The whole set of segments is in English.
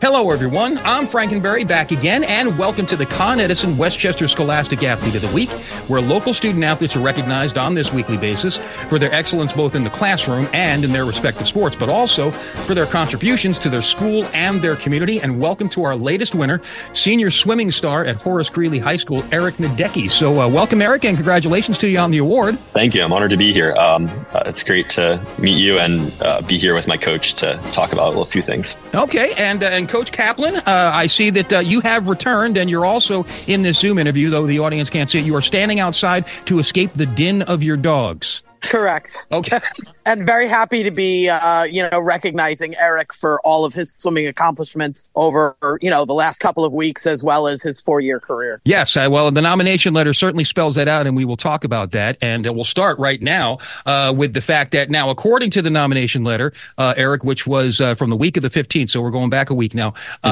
Hello, everyone. I'm Frankenberry, back again, and welcome to the Con Edison Westchester Scholastic Athlete of the Week, where local student athletes are recognized on this weekly basis for their excellence both in the classroom and in their respective sports, but also for their contributions to their school and their community. And welcome to our latest winner, senior swimming star at Horace Greeley High School, Eric Nadecki. So welcome, Eric, and congratulations to you on the award. Thank you. I'm honored to be here. It's great to meet you and be here with my coach to talk about a few things. Okay, and Coach Kaplan, I see that you have returned, and you're also in this Zoom interview, though the audience can't see it. You are standing outside to escape the din of your dogs. Correct. Okay. And very happy to be, recognizing Eric for all of his swimming accomplishments over, the last couple of weeks, as well as his 4-year career. Yes. Well, the nomination letter certainly spells that out, and we will talk about that. And we'll start right now with the fact that now, according to the nomination letter, Eric, which was from the week of the 15th, so we're going back a week now,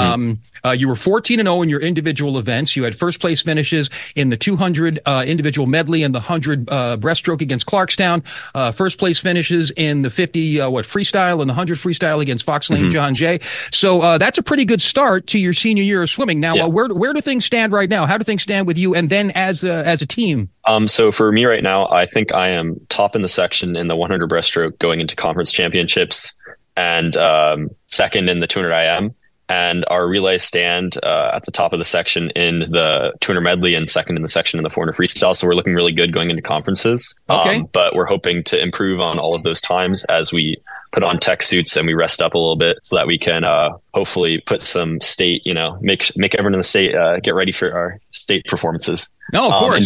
you were 14-0 in your individual events. You had first place finishes in the 200 individual medley and the 100 breaststroke against Clarkstown. First place finishes in the 50 freestyle and the 100 freestyle against Fox Lane John Jay. So that's a pretty good start to your senior year of swimming. Now, where do things stand right now? How do things stand with you and then as a team? So for me right now, I think I am top in the section in the 100 breaststroke going into conference championships and second in the 200 IM. And our relays stand at the top of the section in the 200 medley and second in the section in the 400 freestyle. So we're looking really good going into conferences. Okay. But we're hoping to improve on all of those times as we put on tech suits and we rest up a little bit so that we can hopefully put some state, make everyone in the state get ready for our state performances. No, of course.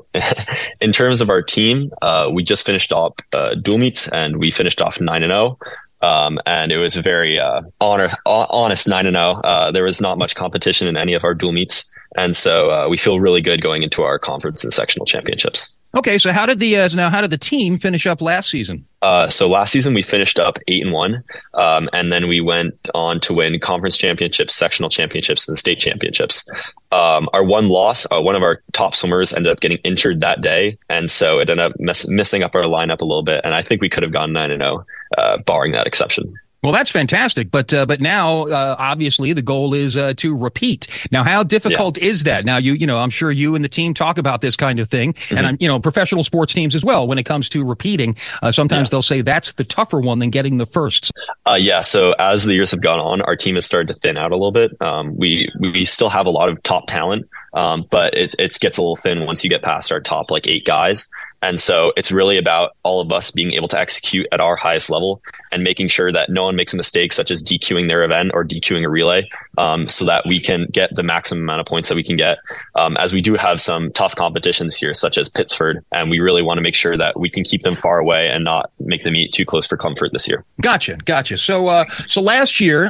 In terms of our team, we just finished off dual meets and we finished off 9-0. And it was a very honest 9-0. There was not much competition in any of our dual meets. And so we feel really good going into our conference and sectional championships. Okay, so how did the team finish up last season? So last season we finished up 8-1, and then we went on to win conference championships, sectional championships, and state championships. Our one loss, one of our top swimmers ended up getting injured that day, and so it ended up messing up our lineup a little bit. And I think we could have gone 9-0, barring that exception. Well, that's fantastic. But now, obviously, the goal is to repeat. Now, how difficult is that? Now, I'm sure you and the team talk about this kind of thing, and professional sports teams as well. When it comes to repeating, sometimes they'll say that's the tougher one than getting the firsts. So as the years have gone on, our team has started to thin out a little bit. We still have a lot of top talent, but it gets a little thin once you get past our top 8 guys. And so it's really about all of us being able to execute at our highest level and making sure that no one makes a mistake, such as DQing their event or DQing a relay, so that we can get the maximum amount of points that we can get. As we do have some tough competitions here, such as Pittsford, and we really want to make sure that we can keep them far away and not make them eat too close for comfort this year. Gotcha. So last year,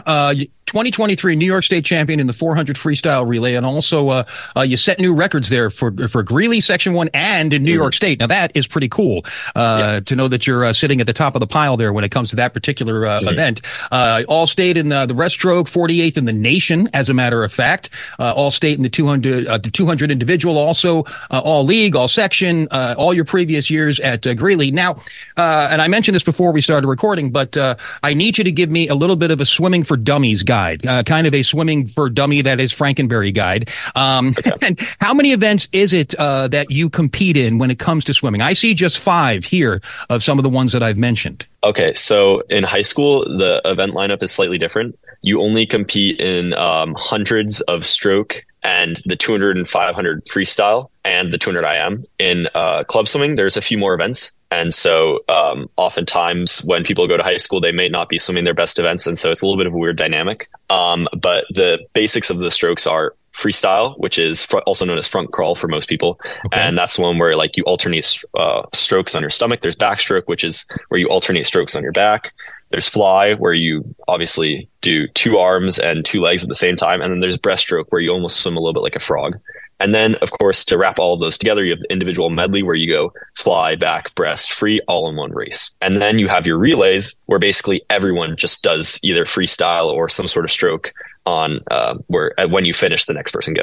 2023 New York State champion in the 400 freestyle relay, and also you set new records there for Greeley Section 1 and in New York State. Now that is pretty cool to know that you're sitting at the top of the pile there when it comes to that particular event. All state in the breaststroke, 48th in the nation, as a matter of fact. All state in the 200 individual, also all league, all section, all your previous years at Greeley. Now, and I mentioned this before we started recording, but I need you to give me a little bit of a swimming for dummies guide, kind of a swimming for dummy that is Frankenberry guide. And how many events is it that you compete in when it comes to swimming? I see just 5 here of some of the ones that I've mentioned. Okay, so in high school, the event lineup is slightly different. You only compete in hundreds of stroke and the 200 and 500 freestyle and the 200 IM. In club swimming, there's a few more events. And so oftentimes when people go to high school, they may not be swimming their best events. And so it's a little bit of a weird dynamic. But the basics of the strokes are freestyle, which is also known as front crawl for most people. Okay. And that's one where you alternate strokes on your stomach. There's backstroke, which is where you alternate strokes on your back. There's fly, where you obviously do 2 arms and 2 legs at the same time. And then there's breaststroke, where you almost swim a little bit like a frog. And then, of course, to wrap all of those together, you have the individual medley where you go fly, back, breast, free, all in one race. And then you have your relays where basically everyone just does either freestyle or some sort of stroke on when you finish, the next person goes.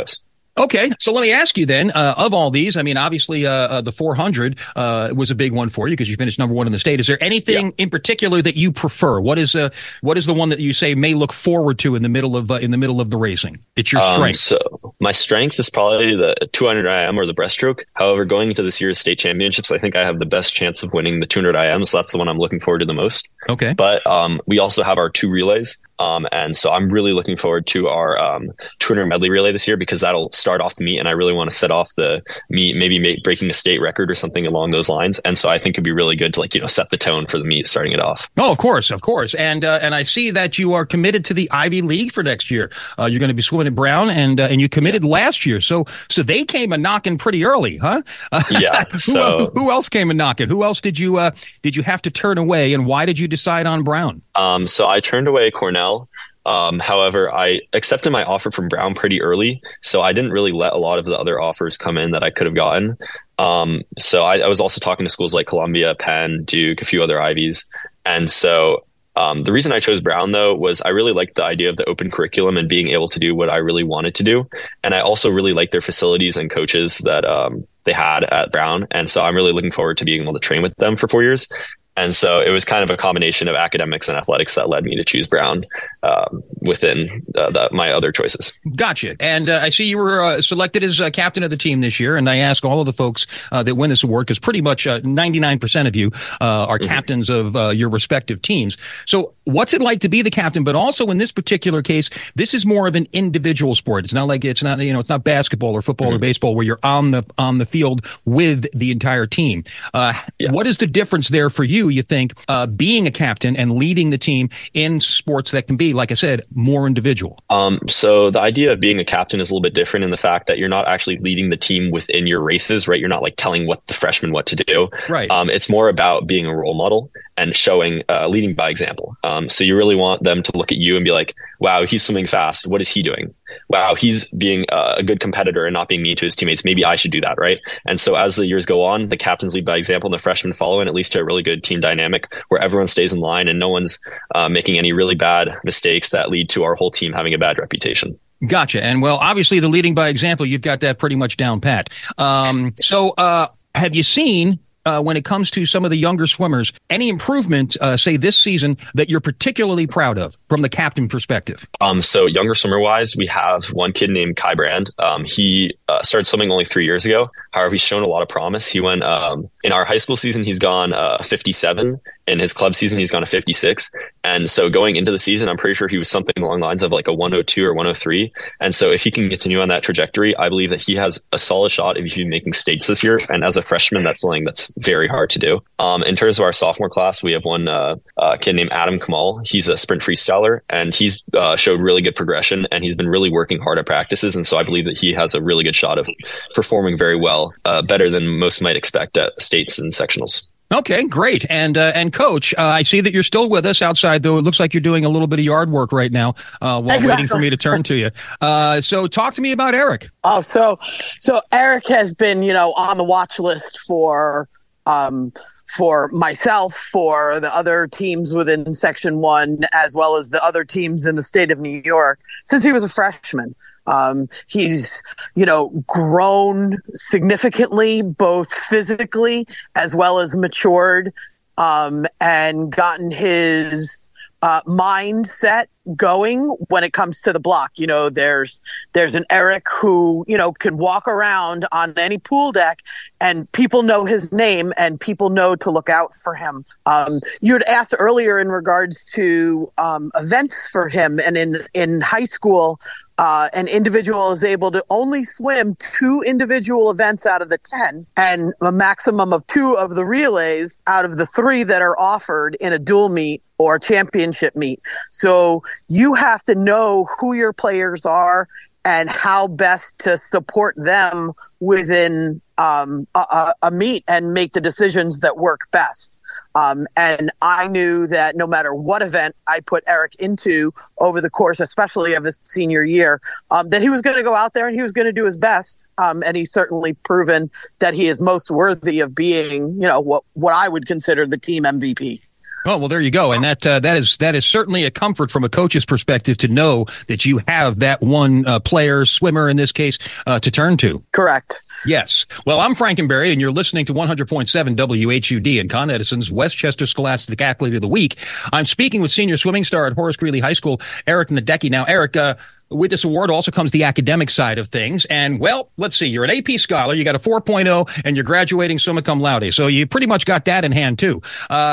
Okay, so let me ask you then, of all these, I mean, obviously, the 400 was a big one for you because you finished number one in the state. Is there anything in particular that you prefer? What is the one that you say may look forward to in the middle of the racing? It's your strength. So my strength is probably the 200 IM or the breaststroke. However, going into this year's state championships, I think I have the best chance of winning the 200 IM. So that's the one I'm looking forward to the most. Okay, but we also have our 2 relays. And so I'm really looking forward to our 200 medley relay this year because that'll start off the meet, and I really want to set off the meet, maybe breaking a state record or something along those lines. And so I think it'd be really good to set the tone for the meet, starting it off. Oh, of course, and I see that you are committed to the Ivy League for next year. You're going to be swimming at Brown, and you committed last year, so they came a knocking pretty early, huh? Yeah. So who else came a knocking? Who else did you have to turn away, and why did you decide on Brown? So I turned away Cornell. However, I accepted my offer from Brown pretty early, so I didn't really let a lot of the other offers come in that I could have gotten. So I was also talking to schools like Columbia, Penn, Duke, a few other Ivies. And so the reason I chose Brown, though, was I really liked the idea of the open curriculum and being able to do what I really wanted to do. And I also really liked their facilities and coaches that they had at Brown. And so I'm really looking forward to being able to train with them for 4 years. And so it was kind of a combination of academics and athletics that led me to choose Brown within my other choices. Gotcha. And I see you were selected as captain of the team this year. And I ask all of the folks that win this award, because pretty much 99% of you are captains of your respective teams. So what's it like to be the captain? But also in this particular case, this is more of an individual sport. It's not basketball or football or baseball where you're on the field with the entire team. What is the difference there for you think, being a captain and leading the team in sports that can be, like I said, more individual? So the idea of being a captain is a little bit different in the fact that you're not actually leading the team within your races, right? You're not telling the freshmen what to do. Right. It's more about being a role model and showing, leading by example. So you really want them to look at you and be like, wow, he's swimming fast. What is he doing? Wow, he's being a good competitor and not being mean to his teammates. Maybe I should do that, right? And so as the years go on, the captains lead by example and the freshmen follow, and it leads to a really good team dynamic where everyone stays in line and no one's making any really bad mistakes that lead to our whole team having a bad reputation. Gotcha. And well, obviously the leading by example, you've got that pretty much down pat. So have you seen, when it comes to some of the younger swimmers, any improvement, say this season, that you're particularly proud of from the captain perspective? So younger swimmer wise, we have one kid named Kai Brand. He started swimming only 3 years ago. However, he's shown a lot of promise. He went, in our high school season, he's gone 57. In his club season, he's gone a 56. And so going into the season, I'm pretty sure he was something along the lines of like a 102 or 103. And so if he can continue on that trajectory, I believe that he has a solid shot if he's making states this year. And as a freshman, that's something that's very hard to do. In terms of our sophomore class, we have one kid named Adam Kamal. He's a sprint freestyler, and he's showed really good progression, and he's been really working hard at practices. And so I believe that he has a really good shot of performing very well, better than most might expect at states and sectionals. Okay, great. And Coach, I see that you're still with us outside, though it looks like you're doing a little bit of yard work right now while waiting for me to turn to you. So talk to me about Eric. Oh, so Eric has been, on the watch list for myself, for the other teams within Section 1, as well as the other teams in the state of New York, since he was a freshman. He's, grown significantly, both physically as well as matured, and gotten his mindset going when it comes to the block. There's an Eric who, can walk around on any pool deck and people know his name and people know to look out for him. You had asked earlier in regards to events for him, and in high school, an individual is able to only swim 2 individual events out of the 10 and a maximum of 2 of the relays out of the 3 that are offered in a dual meet or championship meet. So you have to know who your players are and how best to support them within a meet and make the decisions that work best. And I knew that no matter what event I put Eric into over the course, especially of his senior year, that he was going to go out there and he was going to do his best. And he's certainly proven that he is most worthy of being, what I would consider the team MVP. Oh, well, there you go. And that is certainly a comfort from a coach's perspective to know that you have that one player, swimmer in this case, to turn to. Correct. Yes. Well, I'm Frankenberry, and you're listening to 100.7 WHUD and Con Edison's Westchester Scholastic Athlete of the Week. I'm speaking with senior swimming star at Horace Greeley High School, Eric Nadecki. Now, Eric, with this award also comes the academic side of things. And, well, let's see. You're an AP scholar. You got a 4.0, and you're graduating summa cum laude. So you pretty much got that in hand, too.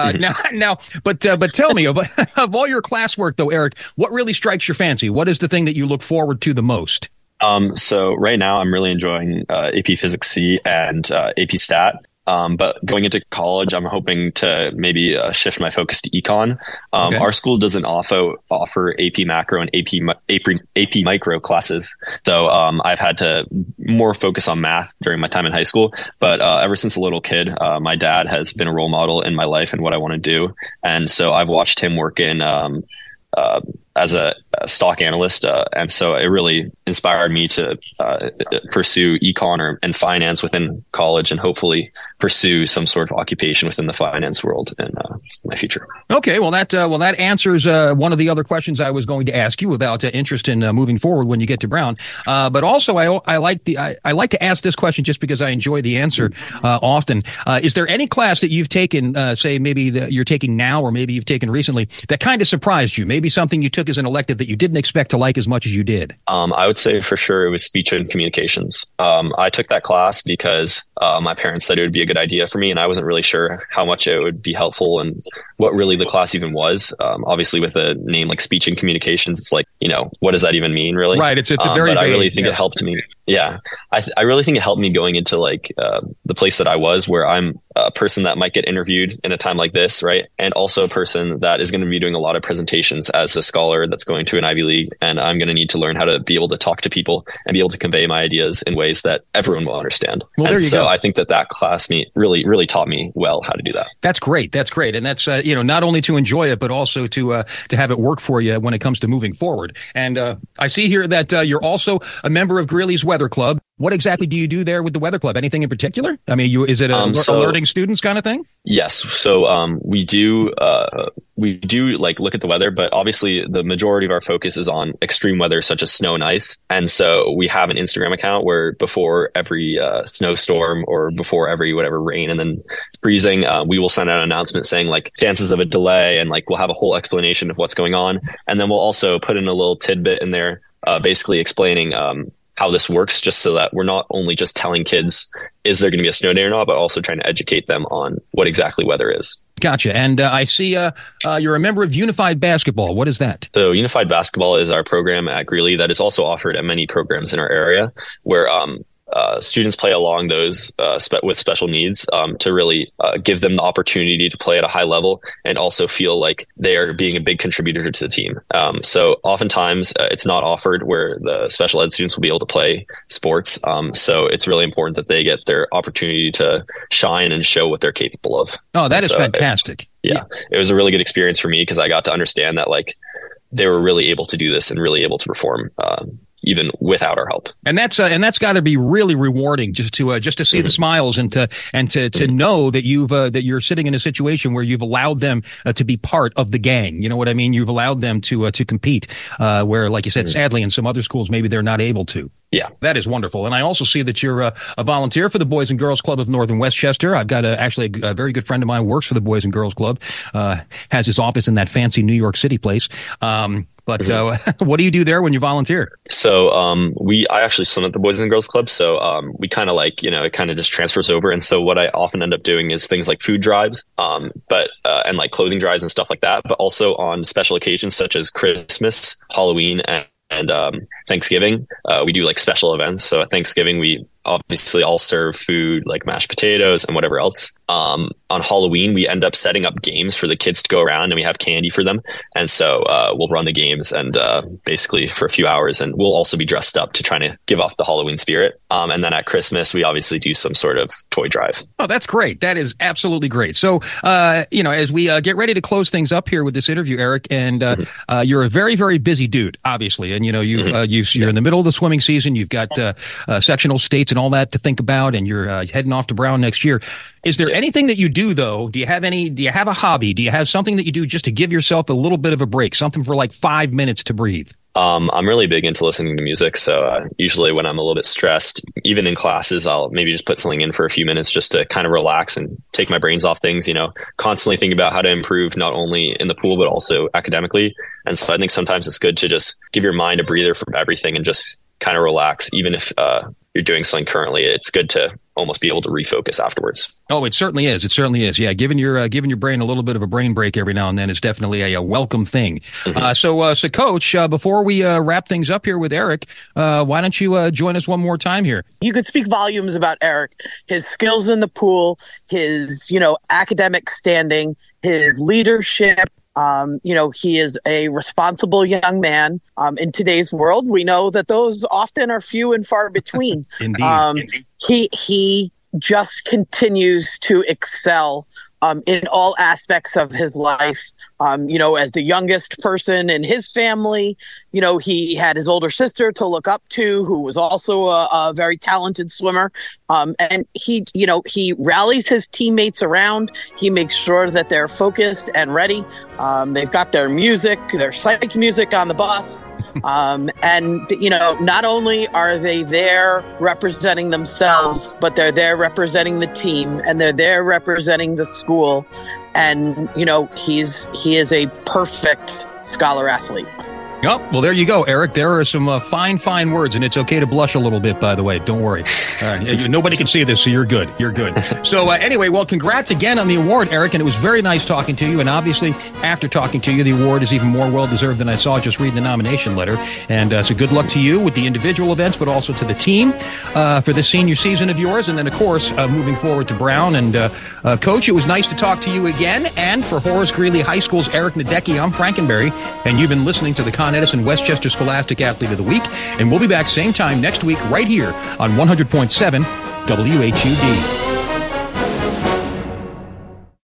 But tell me, of all your classwork, though, Eric, what really strikes your fancy? What is the thing that you look forward to the most? So right now I'm really enjoying AP Physics C and AP Stat. But going into college, I'm hoping to maybe shift my focus to econ. Okay. Our school doesn't offer AP Macro and AP Micro classes. So I've had to more focus on math during my time in high school. But ever since a little kid, my dad has been a role model in my life and what I want to do. And so I've watched him work in as a stock analyst. And so it really inspired me to pursue econ and finance within college and hopefully pursue some sort of occupation within the finance world in my future. Okay. Well, that answers one of the other questions I was going to ask you about interest in moving forward when you get to Brown. But also I like to ask this question just because I enjoy the answer often. Is there any class that you've taken, say maybe that you're taking now or maybe you've taken recently that kind of surprised you? Maybe something you took as an elective that you didn't expect to like as much as you did? I would say for sure it was speech and communications. I took that class because my parents said it would be a good idea for me, and I wasn't really sure how much it would be helpful and what really the class even was. Obviously, with a name like speech and communications, it's like, what does that even mean, really? Right. It's a very. But I really think it helped me. Yeah, I really think it helped me going into like the place that I was, where I'm a person that might get interviewed in a time like this, right? And also a person that is going to be doing a lot of presentations as a scholar that's going to an Ivy League, and I'm going to need to learn how to be able to talk to people and be able to convey my ideas in ways that everyone will understand. Well, there you go. I think that class really taught me well how to do that. That's great. And that's not only to enjoy it, but also to have it work for you when it comes to moving forward. And I see here that you're also a member of Greeley's Weather Club. What exactly do you do there with the Weather Club? Anything in particular? I mean, is it alerting students kind of thing? Yes. So we do like look at the weather, but obviously the majority of our focus is on extreme weather such as snow and ice. And so we have an Instagram account where before every snowstorm or before every whatever rain and then freezing, we will send out an announcement saying like chances of a delay, and like we'll have a whole explanation of what's going on. And then we'll also put in a little tidbit in there basically explaining how this works, just so that we're not only just telling kids, is there going to be a snow day or not, but also trying to educate them on what exactly weather is. Gotcha. And I see you're a member of Unified Basketball. What is that? So Unified Basketball is our program at Greeley that is also offered at many programs in our area, where students play along those with special needs to really give them the opportunity to play at a high level and also feel like they are being a big contributor to the team. So oftentimes it's not offered where the special ed students will be able to play sports. So it's really important that they get their opportunity to shine and show what they're capable of. Oh, that is fantastic. It was a really good experience for me because I got to understand that like they were really able to do this and really able to perform even without our help. And that's got to be really rewarding just to see the smiles and to know that you're sitting in a situation where you've allowed them to be part of the gang. You know what I mean? You've allowed them to compete, where, like you said, sadly in some other schools, maybe they're not able to. Yeah, that is wonderful. And I also see that you're a volunteer for the Boys and Girls Club of Northern Westchester. I've got actually a very good friend of mine who works for the Boys and Girls Club, has his office in that fancy New York City place. But what do you do there when you volunteer? So I actually swim at the Boys and Girls Club. So we kind of like, it kind of just transfers over. And so what I often end up doing is things like food drives, and like clothing drives and stuff like that. But also on special occasions such as Christmas, Halloween, and Thanksgiving, we do like special events. So at Thanksgiving, we obviously all serve food like mashed potatoes and whatever else. On Halloween, we end up setting up games for the kids to go around, and we have candy for them. And so we'll run the games and basically for a few hours, and we'll also be dressed up to try to give off the Halloween spirit. And then at Christmas, we obviously do some sort of toy drive. Oh, that's great. That is absolutely great. So, as we get ready to close things up here with this interview, Eric, and you're a very, very busy dude, obviously. And, you're in the middle of the swimming season. You've got sectional states and all that to think about, and you're heading off to Brown next year. Is there anything that you do, though? Do you have a hobby? Do you have something that you do just to give yourself a little bit of a break, something for like 5 minutes to breathe? I'm really big into listening to music. So usually when I'm a little bit stressed, even in classes, I'll maybe just put something in for a few minutes just to kind of relax and take my brains off things, constantly thinking about how to improve not only in the pool, but also academically. And so I think sometimes it's good to just give your mind a breather from everything and just kind of relax. Even if you're doing something currently, it's good to almost be able to refocus afterwards. Oh, it certainly is. It certainly is. Yeah, giving your brain a little bit of a brain break every now and then is definitely a welcome thing. Mm-hmm. So, Coach, before we wrap things up here with Eric, why don't you join us one more time here? You could speak volumes about Eric, his skills in the pool, his academic standing, his leadership. He is a responsible young man. In today's world, we know that those often are few and far between. Indeed. He just continues to excel in all aspects of his life. As the youngest person in his family, he had his older sister to look up to, who was also a very talented swimmer. And he rallies his teammates around. He makes sure that they're focused and ready. They've got their psych music on the bus. Not only are they there representing themselves, but they're there representing the team, and they're there representing the school. And, he is a perfect scholar athlete. Oh, well, there you go, Eric. There are some fine words, and it's okay to blush a little bit, by the way. Don't worry. Nobody can see this, so you're good. You're good. So anyway, well, congrats again on the award, Eric, and it was very nice talking to you. And obviously, after talking to you, the award is even more well-deserved than I saw just reading the nomination letter. And so good luck to you with the individual events, but also to the team for this senior season of yours. And then, of course, moving forward to Brown. And Coach, it was nice to talk to you again. And for Horace Greeley High School's Eric Nadecki, I'm Frankenberry, and you've been listening to the Con Edison Westchester Scholastic Athlete of the Week, and we'll be back same time next week right here on 100.7 WHUD.